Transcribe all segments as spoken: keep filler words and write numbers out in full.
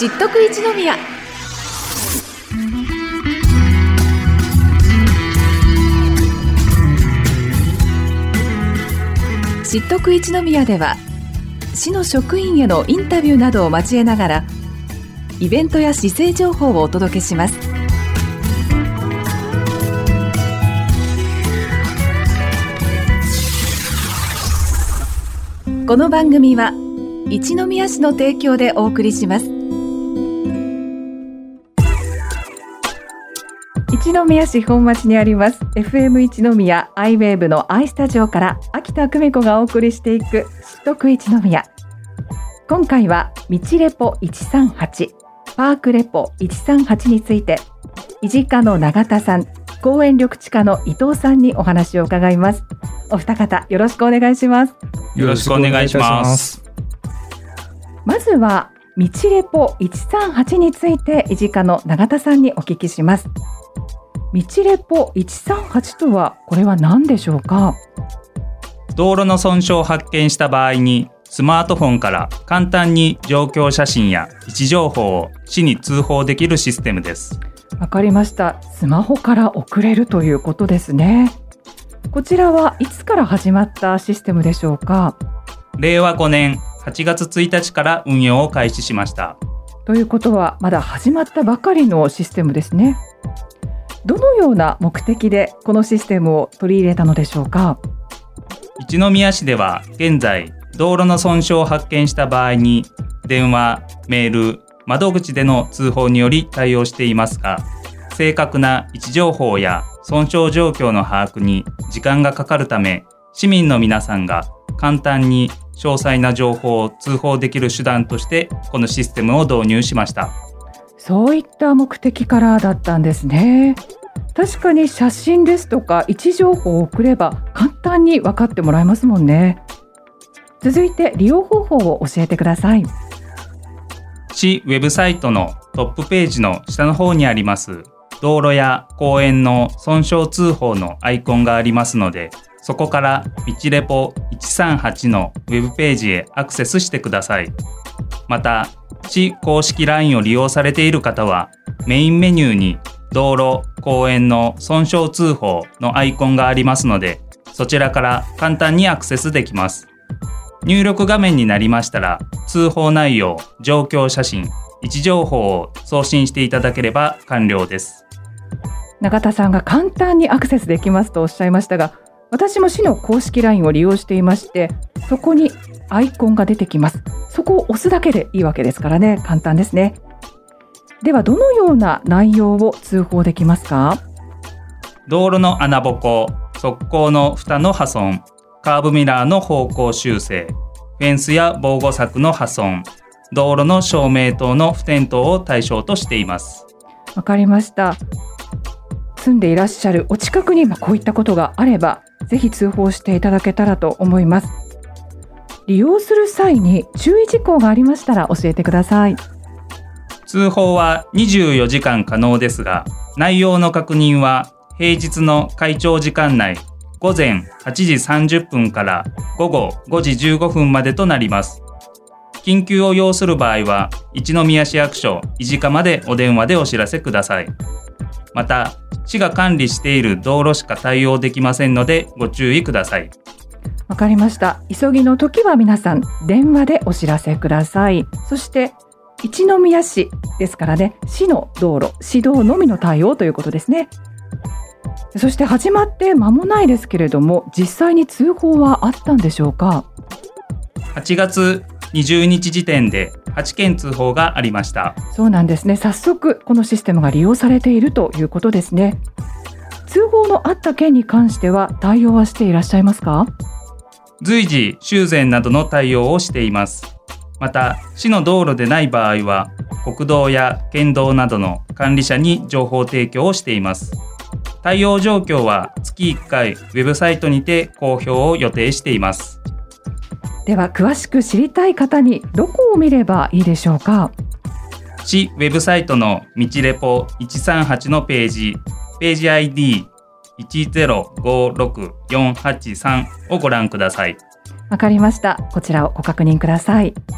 知っとく一宮。知っとく一宮では、市の職員へのインタビューなどを交えながらイベントや市政情報をお届けします。この番組は一宮市の提供でお送りします。一宮市本町にあります エフエム 一宮アイウェーブの アイスタジオから秋田久美子がお送りしていく知っとく一宮。今回は道レポいちさんはち、パークレポいちさんはちについて、維持課の永田さん、公園緑地課の伊藤さんにお話を伺います。お二方よろしくお願いします。 よろしくお願いします。 まずは道レポいちさんはちについて維持課の永田さんにお聞きします。道レポいちさんはちとはこれは何でしょうか？ 道路の損傷を発見した場合にスマートフォンから簡単に状況写真や位置情報を市に通報できるシステムです。 わかりました。スマホから送れるということですね。こちらはいつから始まったシステムでしょうか？ れいわごねんはちがつついたちから運用を開始しました。 ということはまだ始まったばかりのシステムですね。どのような目的でこのシステムを取り入れたのでしょうか？ 一宮市では現在道路の損傷を発見した場合に電話、メール、窓口での通報により対応していますが、正確な位置情報や損傷状況の把握に時間がかかるため、市民の皆さんが簡単に詳細な情報を通報できる手段としてこのシステムを導入しました。 そういった目的からだったんですね。確かに写真ですとか位置情報を送れば簡単に分かってもらえますもんね。続いて利用方法を教えてください。 市ウェブサイトのトップページの下の方にあります道路や公園の損傷通報のアイコンがありますので、そこから道レポいちさんはちのウェブページへアクセスしてください。また市公式 ライン を利用されている方はメインメニューに道路・公園の損傷通報のアイコンがありますので、そちらから簡単にアクセスできます。入力画面になりましたら、通報内容、状況写真、位置情報を送信していただければ完了です。 永田さんが簡単にアクセスできますとおっしゃいましたが、私も市の公式 ライン を利用していまして、そこにアイコンが出てきます。そこを押すだけでいいわけですからね、簡単ですね。ではどのような内容を通報できますか？ 道路の穴ぼこ、側溝の蓋の破損、カーブミラーの方向修正、フェンスや防護柵の破損、道路の照明灯の不点灯を対象としています。 わかりました。住んでいらっしゃるお近くにこういったことがあれば、ぜひ通報していただけたらと思います。利用する際に注意事項がありましたら教えてください。 通報はにじゅうよじかん可能ですが、内容の確認は平日の開庁時間内、ごぜんはちじさんじゅっぷんからごごごじじゅうごふんまでとなります。緊急を要する場合は、一宮市役所維持課までお電話でお知らせください。また、市が管理している道路しか対応できませんのでご注意ください。 わかりました。急ぎの時は皆さん電話でお知らせください。そして一宮市ですからね、市の道路、市道のみの対応ということですね。そして始まって間もないですけれども、実際に通報はあったんでしょうか？ はちがつにじゅうにち時点ではちけん通報がありました。 そうなんですね。早速このシステムが利用されているということですね。通報のあった件に関しては対応はしていらっしゃいますか？ 随時修繕などの対応をしています。また、市の道路でない場合は国道や県道などの管理者に情報提供をしています。対応状況はつきいっかいウェブサイトにて公表を予定しています。 では詳しく知りたい方にどこを見ればいいでしょうか？ 市ウェブサイトの道レポいちさんはちのページ、ページ アイディーいちゼロごろくよんはちさんをご覧ください。 わかりました。こちらをご確認ください。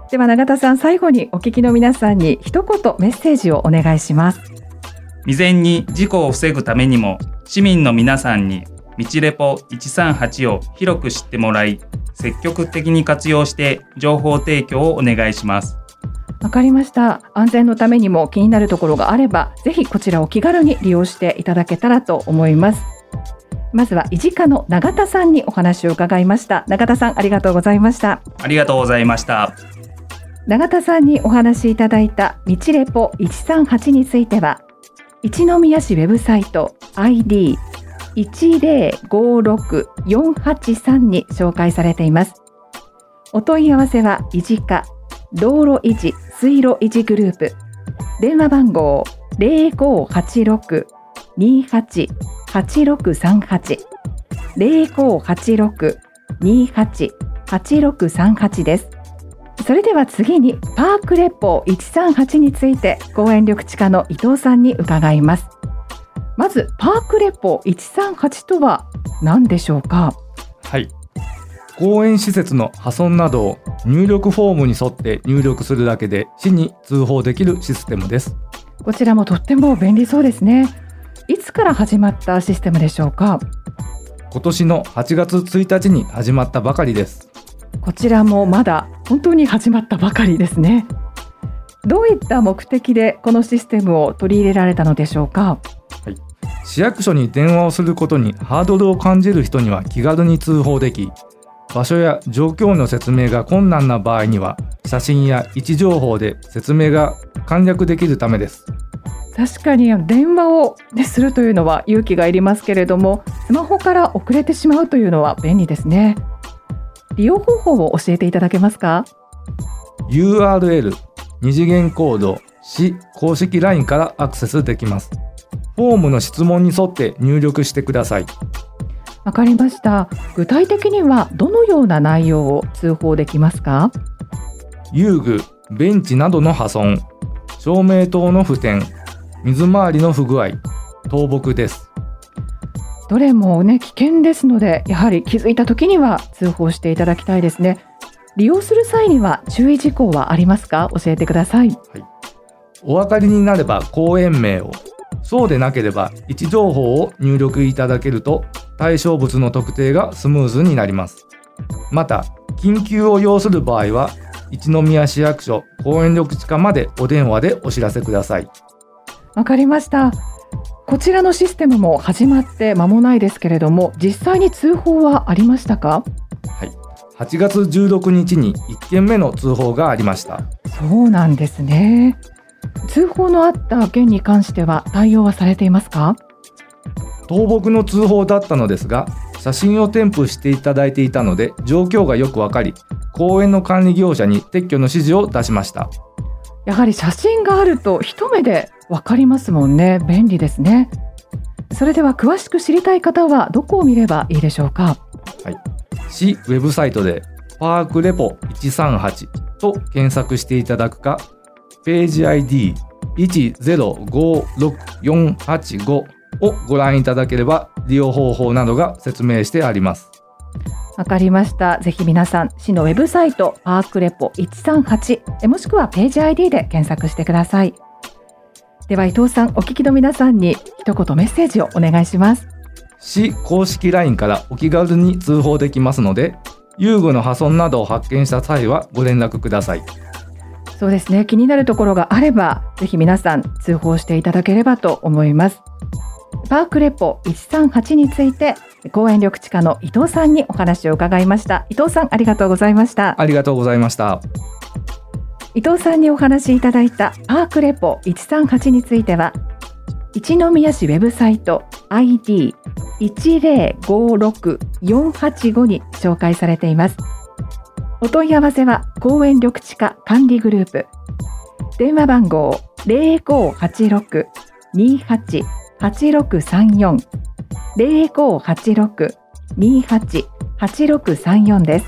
では永田さん、最後にお聞きの皆さんに一言メッセージをお願いします。 未然に事故を防ぐためにも、市民の皆さんに道レポいちさんはちを広く知ってもらい、積極的に活用して情報提供をお願いします。 わかりました。安全のためにも気になるところがあれば、ぜひこちらを気軽に利用していただけたらと思います。まずは医事課の永田さんにお話を伺いました。永田さん、ありがとうございました。 ありがとうございました。 永田さんにお話しいただいた道レポいちさんはちについては、一宮市ウェブサイト アイディーいちぜろごろくよんはちさん に紹介されています。お問い合わせは医事課道路維持水路維持グループ、電話番号 ゼロごはちろく にはち はちろくさんはち ゼロごはちろく にはち はちろくさんはち です。それでは次にパークレポいちさんはちについて公園緑地課の伊藤さんに伺います。まずパークレポいちさんはちとは何でしょうか。 はい、公園施設の破損などを入力フォームに沿って入力するだけで市に通報できるシステムです。 こちらもとっても便利そうですね。いつから始まったシステムでしょうか。 今年のはちがつついたちに始まったばかりです。 こちらもまだ本当に始まったばかりですね。どういった目的でこのシステムを取り入れられたのでしょうか。 はい、市役所に電話をすることにハードルを感じる人には気軽に通報でき、場所や状況の説明が困難な場合には写真や位置情報で説明が簡略できるためです。 確かに電話を、ね、するというのは勇気がいりますけれども、スマホから遅れてしまうというのは便利ですね。利用方法を教えていただけますか。 ユーアールエル 二次元コード市公式 ライン からアクセスできます。フォームの質問に沿って入力してください。 わかりました。具体的にはどのような内容を通報できますか。 遊具、ベンチなどの破損、照明灯の不点、水回りの不具合、倒木です。 どれもね、危険ですので、やはり気づいた時には通報していただきたいですね。利用する際には注意事項はありますか。教えてください。はい、 お分かりになれば公園名を、そうでなければ位置情報を入力いただけると対象物の特定がスムーズになります。また緊急を要する場合は一宮市役所公園緑地課までお電話でお知らせください。 わかりました。こちらのシステムも始まって間もないですけれども、実際に通報はありましたか。 はい、はちがつじゅうろくにちにいっけんめの通報がありました。 そうなんですね。通報のあった件に関しては対応はされていますか。 倒木の通報だったのですが、写真を添付していただいていたので状況がよくわかり、公園の管理業者に撤去の指示を出しました。 やはり写真があると一目でわかりますもんね。便利ですね。それでは詳しく知りたい方はどこを見ればいいでしょうか。 はい、市ウェブサイトでパークレポいちさんはちと検索していただくか、ページ アイディーいちゼロごろくよんはちごをご覧いただければ利用方法などが説明してあります。 わかりました。ぜひ皆さん市のウェブサイトパークレポいちさんはちもしくはページ アイディー で検索してください。では伊藤さん、お聞きの皆さんに一言メッセージをお願いします。 市公式 ライン からお気軽に通報できますので、遊具の破損などを発見した際はご連絡ください。 そうですね。気になるところがあればぜひ皆さん通報していただければと思います。パークレポいちさんはちについて公園緑地課の伊藤さんにお話を伺いました。伊藤さん、ありがとうございました。 ありがとうございました。 伊藤さんにお話しいただいたパークレポいちさんはちについては一宮市ウェブサイト アイディーいちゼロごろくよんはちご に紹介されています。お問い合わせは公園緑地課管理グループ、電話番号 ゼロごはちろく にはち はちろくさんよん ゼロごはちろく にはち はちろくさんよん です。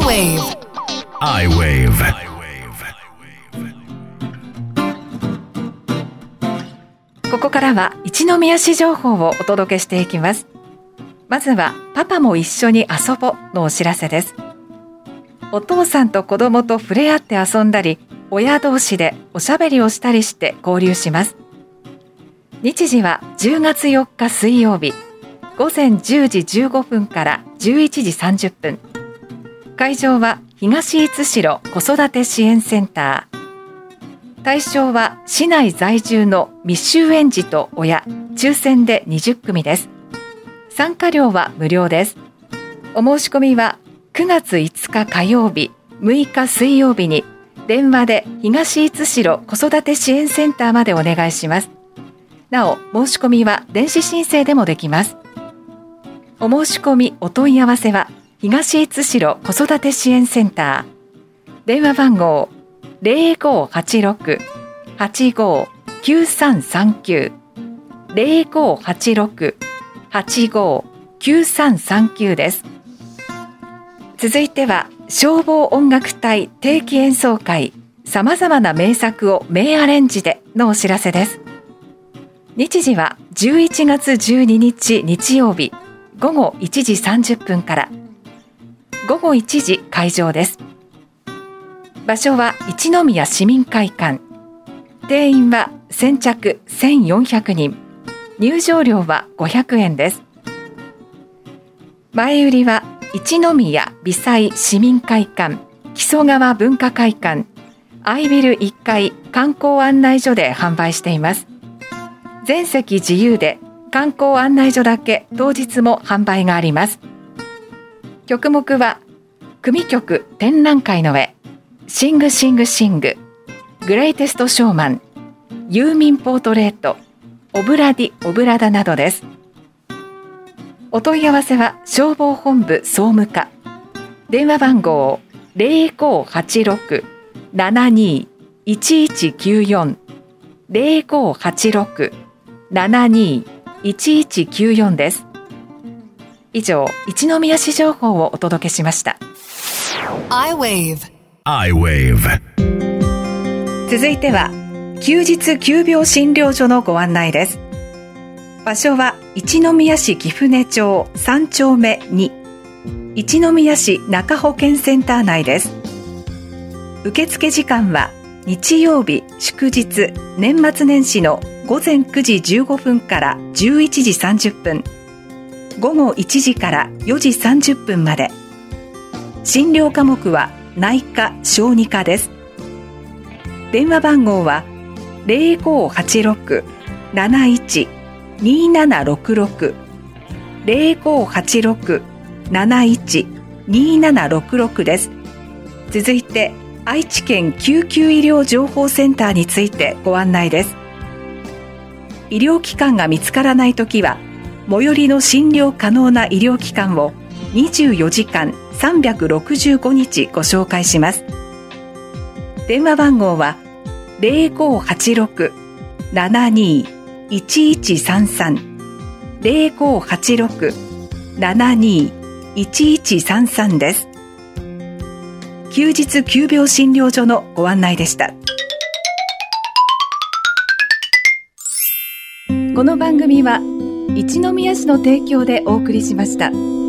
iWave iWave ここからは一宮市情報をお届けしていきます。まずはパパも一緒に遊ぼのお知らせです。お父さんと子供と触れ合って遊んだり、親同士でおしゃべりをしたりして交流します。日時はじゅうがつよっか水曜日、ごぜんじゅうじじゅうごふんからじゅういちじさんじゅっぷん。会場は東五代子育て支援センター。対象は市内在住の未就園児と親、抽選でにじゅっくみです。参加料は無料です。お申し込みはくがついつか火曜日、むいか水曜日に電話で東五代子育て支援センターまでお願いします。なお、申し込みは電子申請でもできます。お申し込みお問い合わせは東五代子育て支援センター。電話番号ゼロごはちろく はちごきゅうさんさんきゅう ゼロごはちろく はちごきゅうさんさんきゅうです。続いては消防音楽隊定期演奏会、さまざまな名作を名アレンジでのお知らせです。日時はじゅういちがつじゅうににち日曜日、ごごいちじさんじゅっぷんから。ごごいちじ会場です。場所は一宮市民会館。定員は先着せんよんひゃくにん。入場料はごひゃくえんです。前売りは一宮美彩市民会館、木曽川文化会館、アイビルいっかい観光案内所で販売しています。全席自由で観光案内所だけ当日も販売があります。曲目は組曲展覧会の絵、シングシングシング、グレイテストショーマン、ユーミンポートレート、オブラディオブラダなどです。お問い合わせは消防本部総務課。電話番号ゼロごはちろく ななにいちいちきゅうよん ゼロごはちろく ななにいちいちきゅうよんです。以上、一宮市情報をお届けしました。 iWave iWave 続いては休日急病診療所のご案内です。場所は一宮市貴船町さんちょうめに、一宮市中保健センター内です。受付時間は日曜日、祝日、年末年始のごぜんくじじゅうごふんからじゅういちじさんじゅっぷん、ごごいちじからよじさんじゅっぷんまで。診療科目は内科・小児科です。電話番号はゼロごはちろく なないち にななろくろく ゼロごはちろく なないち にななろくろくです。続いて愛知県救急医療情報センターについてご案内です。医療機関が見つからないときは最寄りの診療可能な医療機関をにじゅうよじかんさんびゃくろくじゅうごにちご紹介します。電話番号はゼロごはちろく ななにいちいちさんさん ゼロごはちろく ななにいちいちさんさんです。休日急病診療所のご案内でした。この番組は一宮市の提供でお送りしました。